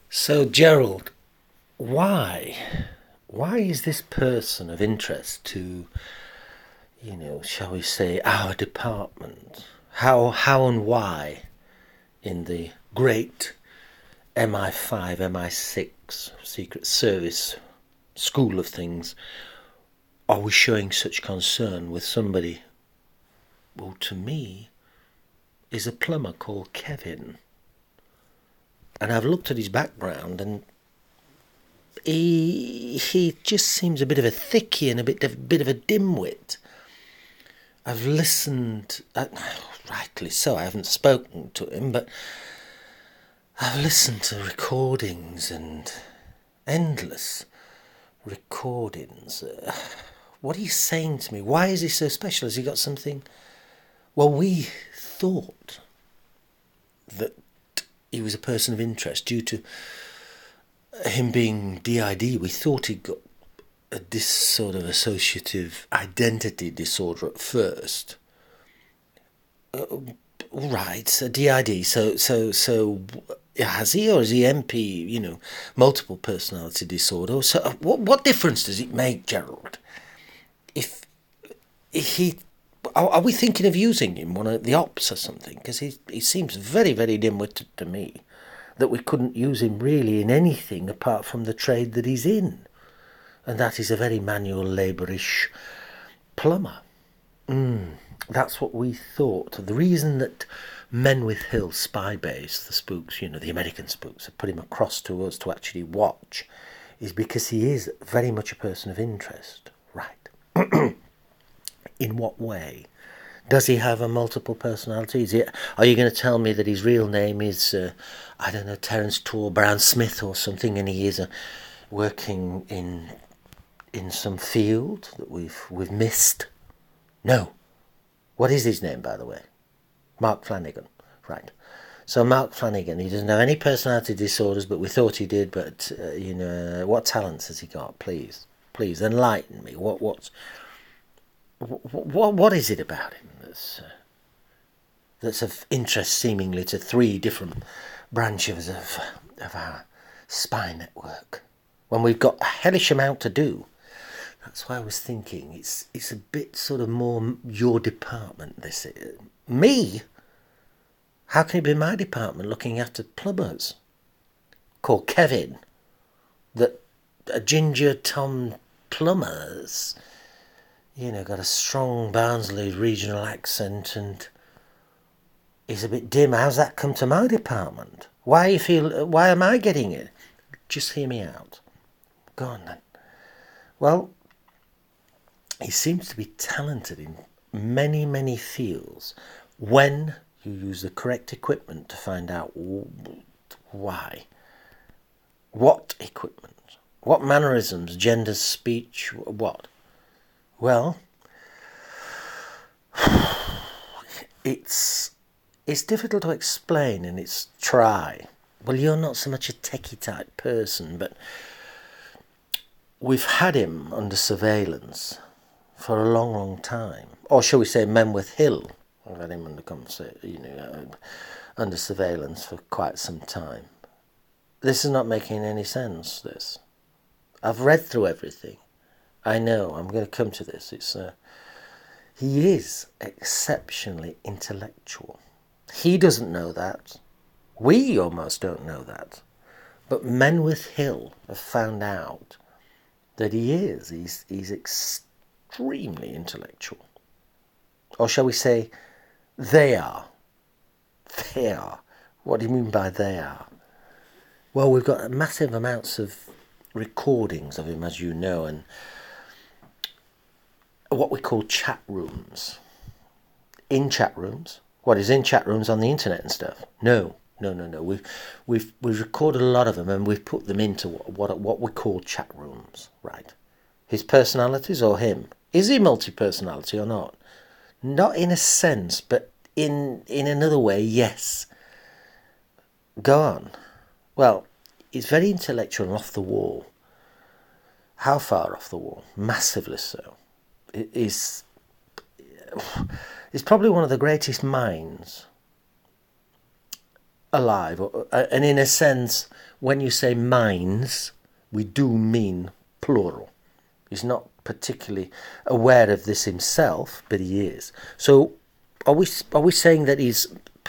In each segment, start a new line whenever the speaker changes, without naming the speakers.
So, Gerald, why? Why is this person of interest to, shall we say, our department? How and why in the great MI5, MI6 Secret Service school of things are we showing such concern with somebody, well, to me, is a plumber called Kevin? And I've looked at his background and he just seems a bit of a thickie and a bit of a dimwit. I've listened, rightly so, I haven't spoken to him, but I've listened to recordings and endless recordings. What are you saying to me? Why is he so special? Has he got something? Well, we thought that he was a person of interest due to him being DID. We thought he'd got this sort of associative identity disorder at first. Right, a DID. So has he, or is he MP? Multiple personality disorder. So what difference does it make, Gerald? If he, are we thinking of using him one of the ops or something? Because he seems very, very dim-witted to me. That we couldn't use him really in anything apart from the trade that he's in, and that is a very manual labourish plumber. That's what we thought. The reason that Menwith Hill Spy Base, the spooks, the American spooks, have put him across to us to actually watch is because he is very much a person of interest. Right. In what way? Does he have a multiple personality? Are you going to tell me that his real name is, I don't know, Terence Tor Brown Smith or something, and he is working in some field that we've missed? No. What is his name, by the way? Mark Flanagan. Right. So Mark Flanagan, he doesn't have any personality disorders, but we thought he did. But what talents has he got? Please enlighten me. What is it about him that's of interest seemingly to three different branches of our spy network when we've got a hellish amount to do? That's why I was thinking it's a bit sort of more your department. This is. Me? How can it be my department looking after plumbers called Kevin? That a ginger Tom plumbers. Got a strong Barnsley regional accent and is a bit dim. How's that come to my department? Why am I getting it? Just hear me out. Go on then. Well, he seems to be talented in many, many fields when you use the correct equipment to find out why. What equipment? What mannerisms, gender, speech, what? Well, it's difficult to explain and it's try. Well, you're not so much a techie type person, but we've had him under surveillance for a long, long time. Or shall we say Menwith Hill? I've had him under surveillance for quite some time. This is not making any sense, this. I've read through everything. I know, I'm going to come to this. He is exceptionally intellectual. He doesn't know that. We almost don't know that. But Menwith Hill have found out that he is. He's extremely intellectual. Or shall we say, they are. They are. What do you mean by they are? Well, we've got massive amounts of recordings of him, as you know, and what we call chat rooms. In chat rooms? What is in chat rooms on the internet and stuff? No. We've recorded a lot of them and we've put them into what we call chat rooms, right? His personalities or him? Is he multi-personality or not? Not in a sense, but in another way, yes. Go on. Well, he's very intellectual and off the wall. How far off the wall? Massively so. He's probably one of the greatest minds alive, and in a sense when you say minds, we do mean plural. He's not particularly aware of this himself, but he is. So are we saying that he's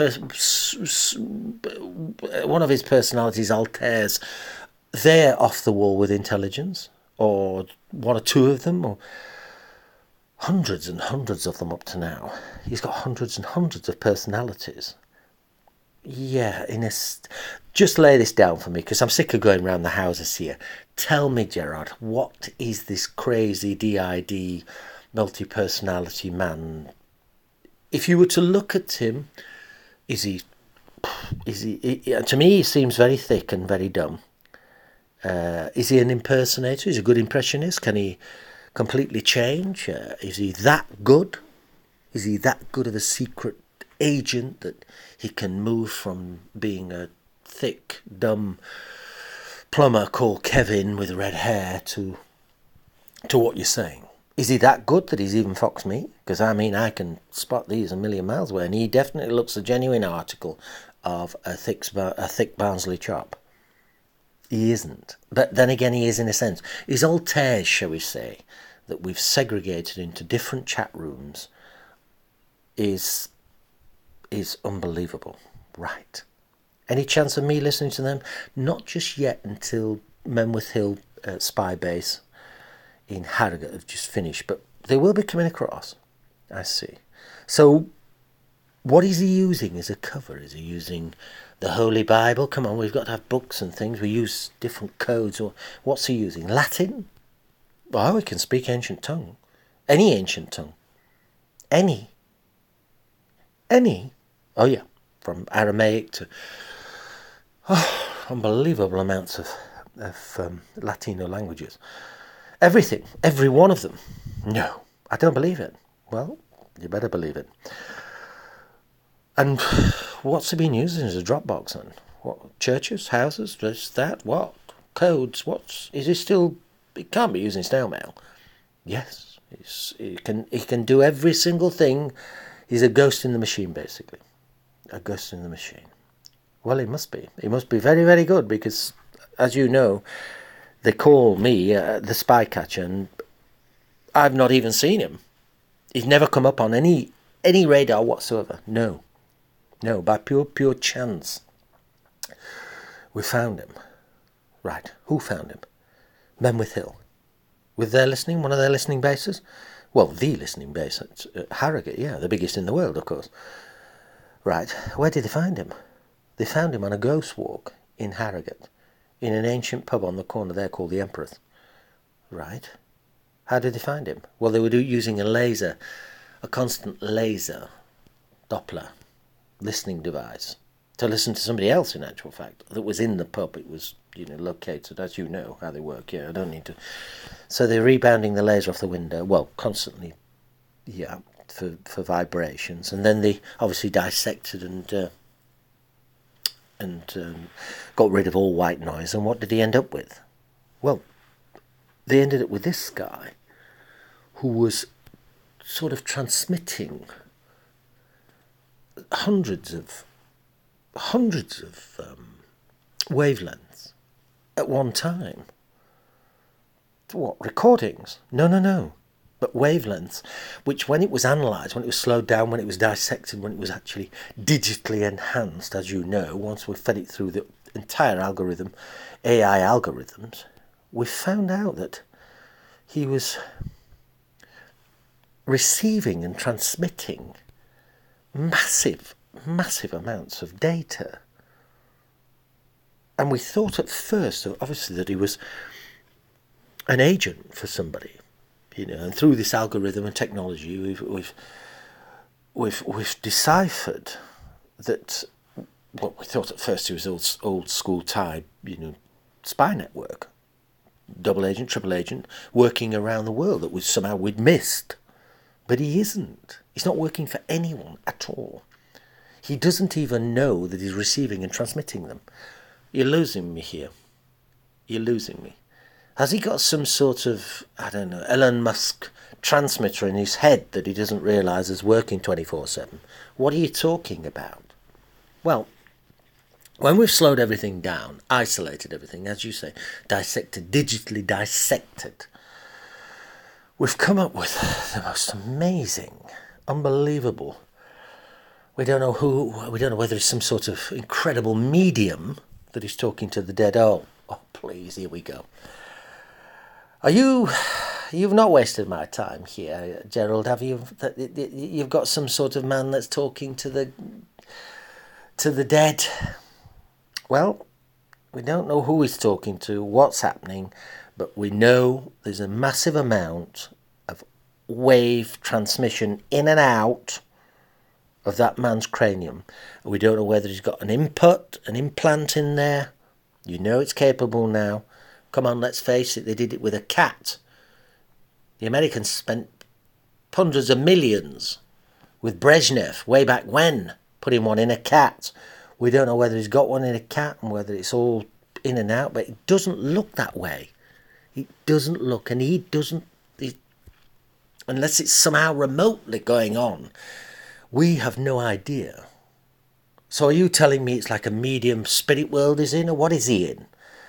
one of his personalities, Altair's, they're off the wall with intelligence, or one or two of them, or hundreds and hundreds of them up to now? He's got hundreds and hundreds of personalities. Yeah, just lay this down for me, because I'm sick of going around the houses here. Tell me, Gerard, what is this crazy DID multi-personality man? If you were to look at him, is he to me, he seems very thick and very dumb. Is he an impersonator? Is he a good impressionist? Can he completely change? Is he that good? Is he that good of a secret agent that he can move from being a thick, dumb plumber called Kevin with red hair to what you're saying? Is he that good that he's even foxed me? Because, I mean, I can spot these a million miles away, and he definitely looks a genuine article of a thick Barnsley chop. He isn't. But then again, he is in a sense. His Altair, shall we say, that we've segregated into different chat rooms is unbelievable. Right. Any chance of me listening to them? Not just yet, until Menwith Hill Spy Base in Harrogate have just finished, but they will be coming across. I see. So what is he using as a cover? Is he using the Holy Bible? Come on, we've got to have books and things. We use different codes. Or what's he using? Latin? Oh, he can speak ancient tongue. Any ancient tongue. Any. Oh yeah, from Aramaic to unbelievable amounts of Latino languages. Everything, every one of them. No, I don't believe it. Well, you better believe it. And what's he been using as a Dropbox then? What, churches, houses, this, that, what? Codes, is he still, he can't be using snail mail. Yes, he can do every single thing. He's a ghost in the machine, basically. A ghost in the machine. Well, he must be. He must be very, very good, because, as you know, they call me the spy catcher, and I've not even seen him. He's never come up on any radar whatsoever. No, by pure chance. We found him. Right, who found him? Menwith Hill. With their listening, one of their listening bases? Well, the listening base at Harrogate, yeah, the biggest in the world, of course. Right, where did they find him? They found him on a ghost walk in Harrogate, in an ancient pub on the corner there called the Emperor's. Right. How did they find him? Well, they were using a constant laser Doppler listening device to listen to somebody else, in actual fact, that was in the pub. It was, located, as you know how they work. Yeah, I don't need to. So they're rebounding the laser off the window, well, constantly, yeah, for vibrations. And then they obviously dissected and got rid of all white noise. And what did he end up with? Well, they ended up with this guy who was sort of transmitting hundreds of wavelengths at one time. What, recordings? No. But wavelengths, which when it was analysed, when it was slowed down, when it was dissected, when it was actually digitally enhanced, as you know, once we fed it through the entire algorithm, AI algorithms, we found out that he was receiving and transmitting massive amounts of data. And we thought at first, obviously, that he was an agent for somebody, and through this algorithm and technology, we've deciphered that what we thought at first he was old school type, spy network, double agent, triple agent, working around the world that we'd missed. But he isn't. He's not working for anyone at all. He doesn't even know that he's receiving and transmitting them. You're losing me here. You're losing me. Has he got some sort of, I don't know, Elon Musk transmitter in his head that he doesn't realise is working 24/7? What are you talking about? Well, When we've slowed everything down, isolated everything, as you say, dissected, digitally dissected, we've come up with the most amazing, unbelievable. We don't know whether it's some sort of incredible medium that is talking to the dead. Oh, please, here we go. You've not wasted my time here, Gerald, have you? You've got some sort of man that's talking to the dead. Well, we don't know who he's talking to, what's happening, but we know there's a massive amount of wave transmission in and out of that man's cranium. We don't know whether he's got an implant in there. You know it's capable now. Come on, let's face it, they did it with a cat. The Americans spent hundreds of millions with Brezhnev way back when, putting one in a cat. We don't know whether he's got one in a cat and whether it's all in and out, but it doesn't look that way. It doesn't look, and unless it's somehow remotely going on, we have no idea. So are you telling me it's like a medium spirit world is in, or what is he in?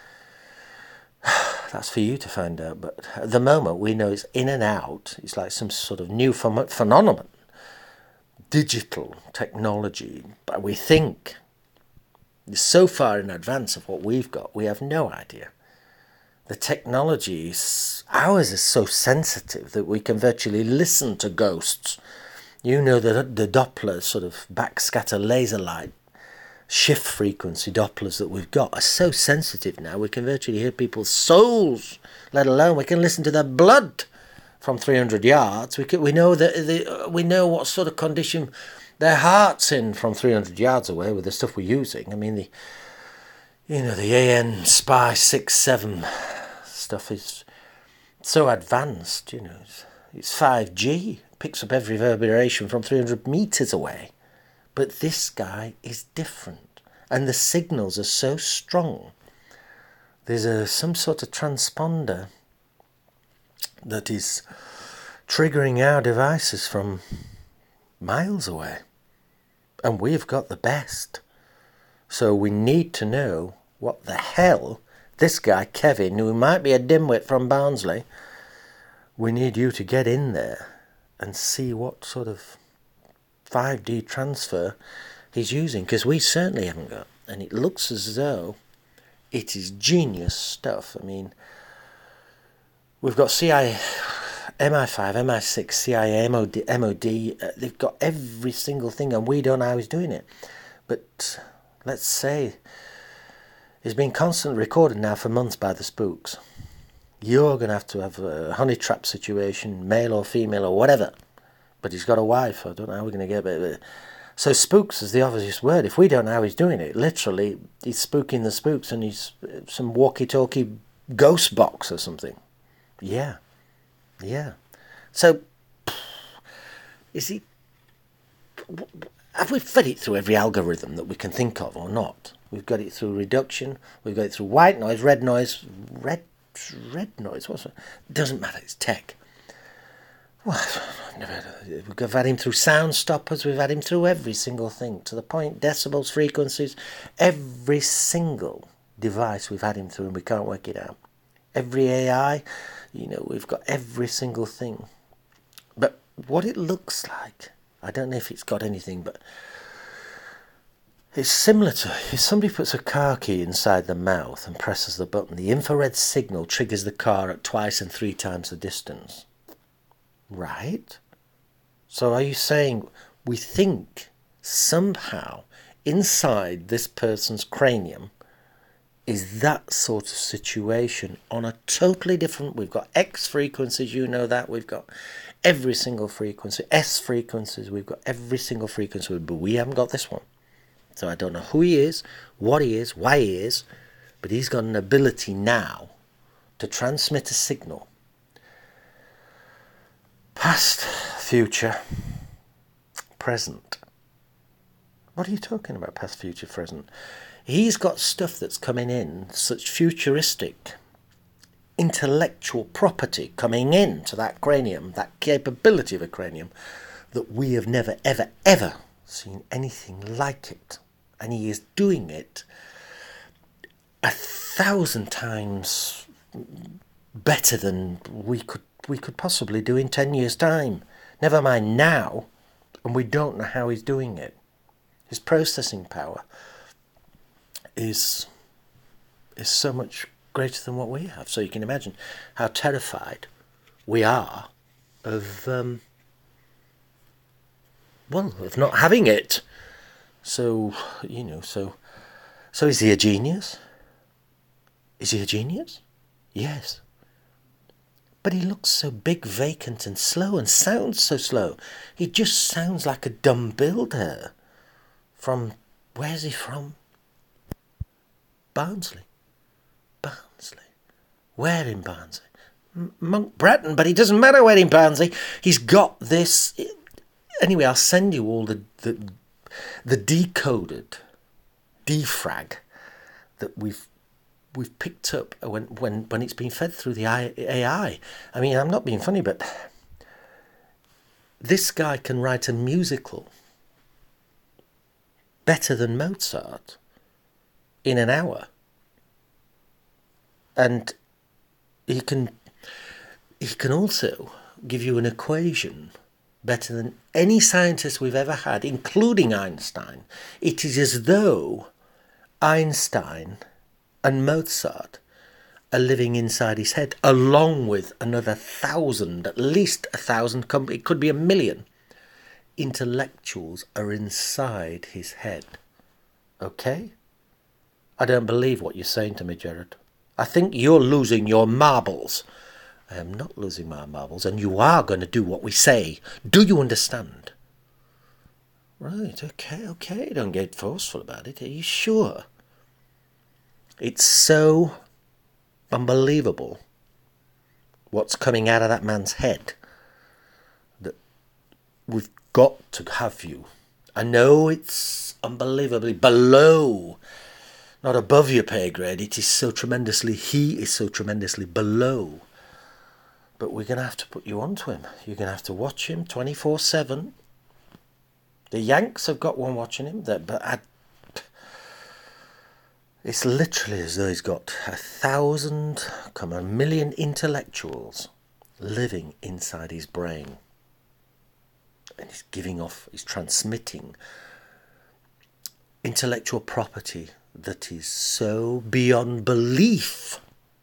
That's for you to find out, but at the moment we know it's in and out. It's like some sort of new phenomenon, digital technology, but we think it's so far in advance of what we've got, we have no idea. The technology, ours is so sensitive that we can virtually listen to ghosts. You know that the Doppler sort of backscatter laser light shift frequency Dopplers that we've got are so sensitive now, we can virtually hear people's souls, let alone we can listen to their blood from 300 yards. We know that we know what sort of condition their heart's in from 300 yards away with the stuff we're using. I mean, the AN Spy 6-7 stuff is so advanced, it's 5G, picks up every reverberation from 300 meters away. But this guy is different, and the signals are so strong. There's some sort of transponder that is triggering our devices from miles away. And we've got the best. So we need to know what the hell this guy, Kevin, who might be a dimwit from Barnsley, we need you to get in there and see what sort of 5D transfer he's using, because we certainly haven't got, and it looks as though it is genius stuff. I mean, we've got CIA, MI5, MI6, CIA, MOD, they've got every single thing, and we don't know how he's doing it. But let's say it's been constantly recorded now for months by the spooks. You're going to have a honey trap situation, male or female or whatever. But he's got a wife. I don't know how we're going to get it. So spooks is the obvious word. If we don't know how he's doing it, literally, he's spooking the spooks and he's some walkie-talkie ghost box or something. Yeah. So, is he... Have we fed it through every algorithm that we can think of or not? We've got it through reduction. We've got it through white noise, red noise. Red noise? What's it? Doesn't matter. It's tech. Well, we've had him through sound stoppers, we've had him through every single thing, to the point, decibels, frequencies, every single device we've had him through and we can't work it out. Every AI, we've got every single thing. But what it looks like, I don't know if it's got anything, but it's similar to if somebody puts a car key inside the mouth and presses the button, the infrared signal triggers the car at 2 and 3 times the distance. Right? So are you saying we think somehow inside this person's cranium is that sort of situation on a totally different... We've got X frequencies, that. We've got every single frequency. S frequencies, we've got every single frequency. But we haven't got this one. So I don't know who he is, what he is, why he is. But he's got an ability now to transmit a signal. Past, future, present. What are you talking about, past, future, present? He's got stuff that's coming in, such futuristic, intellectual property coming in to that cranium, that capability of a cranium, that we have never, ever, ever seen anything like it. and he is doing it 1,000 times better than we could possibly do in 10 years' time. Never mind now, and we don't know how he's doing it. His processing power is so much greater than what we have. So you can imagine how terrified we are of of not having it. So so is he a genius? Is he a genius? Yes. But he looks so big, vacant and slow, and sounds so slow. He just sounds like a dumb builder. Where's he from? Barnsley. Where in Barnsley? Monk Bretton, but it doesn't matter where in Barnsley. He's got this. Anyway, I'll send you all the decoded defrag that we've picked up when it's been fed through the AI. I mean, I'm not being funny, but this guy can write a musical better than Mozart in an hour. And he can also give you an equation better than any scientist we've ever had, including Einstein. It is as though Einstein and Mozart are living inside his head, along with another 1,000, at least 1,000, it could be 1,000,000 intellectuals are inside his head. Okay? I don't believe what you're saying to me, Gerard. I think you're losing your marbles. I am not losing my marbles, and you are going to do what we say. Do you understand? Right, okay. Don't get forceful about it. Are you sure? It's so unbelievable what's coming out of that man's head that we've got to have you. I know it's unbelievably below, not above your pay grade. He is so tremendously below. But we're going to have to put you onto him. You're going to have to watch him 24/7. The Yanks have got one watching him. It's literally as though he's got 1,000, 1,000,000 intellectuals living inside his brain. And he's transmitting intellectual property that is so beyond belief.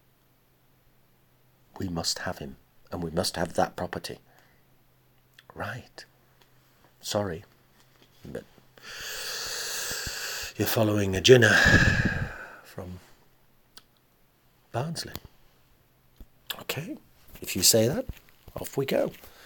We must have him, and we must have that property. Right. Sorry, but you're following a Jinnah from Barnsley. Okay, if you say that, off we go.